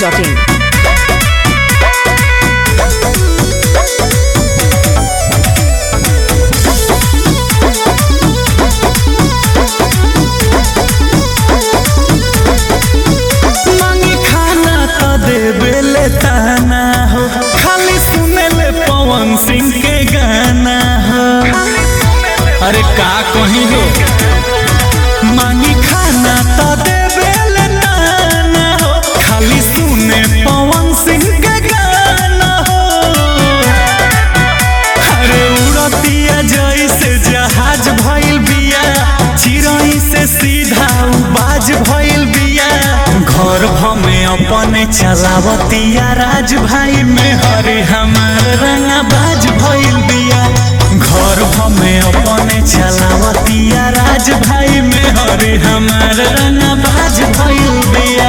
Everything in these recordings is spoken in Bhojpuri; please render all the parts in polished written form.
biharmasti.in. मांगी खाना तो देबेले ताना हो, खाली सुनेले पवन सिंह के गाना हो। अरे का कहीं हो, मांगी खाना तो देबेले ताना हो, खाली सुने पवन सिंह के गाना हो। अरे उड़तिया जैसे जहाज भइल बिया, चिरई से सीधा बाज भइल बिया। घर भमे अपने चलावतिया, राज भाई में हरे हमार रंगा बाज भइल बिया। घर भमे अपने चलावतिया, राज भाई में हरे हमार रंगा बाज भइल बिया।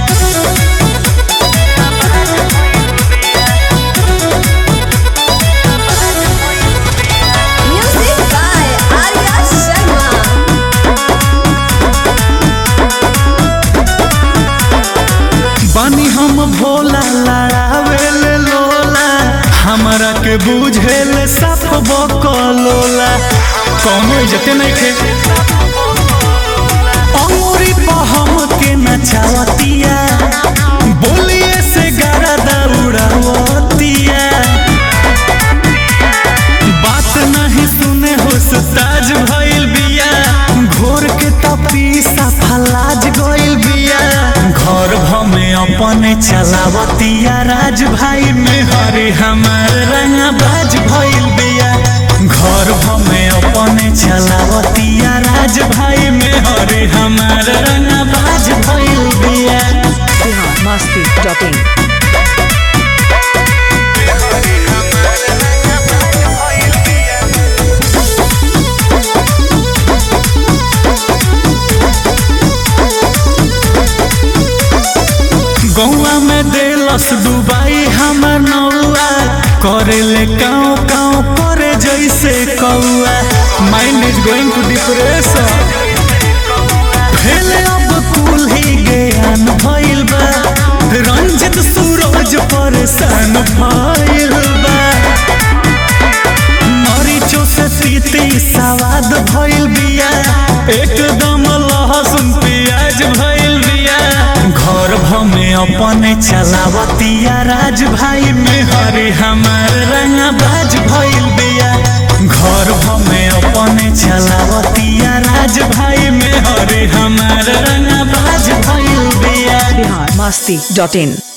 Music by Arya Sharma. बानी हम भोला लड़ावेले लोला, हमरा के बुझेले साफ बकलोला। कौनो इज्जते नहीं खे, अंगूरी पर हम के नचावतिया, बोलिए से गरदा उड़ावतिया। बात नहीं सुने होसताज भइल बिया, घोर के तपीसा फलाज गइल बिया। घर भमे अपने चलावतिया, राज भाई में हरे हमार रंगा बाज भइल बिया। घर भमे अपने चलावतिया, राज भाई में हरे हमार रंगा बाज भइल बिया। biharmasti.in. गौआ में देलस डुबाई हमर नौआ, करेले काँव काँव करे जैसे कौआ। Mind is going to depression, फेले अब कुल ही ज्ञान भइल बा। रंजित सूरज परेशान भइल बा, मरीचो से तीती सवाद भइल बिया। एकदम लहसुन प्याज भइल बिया। घर भमे अपने चलावतिया, राज भाई में हरे हमार रंगा बाज भइल बिया। घर भमे अपने चलावतिया, राज भाई में हरे हमार रंगा बाज भइल बिया। biharmasti.in.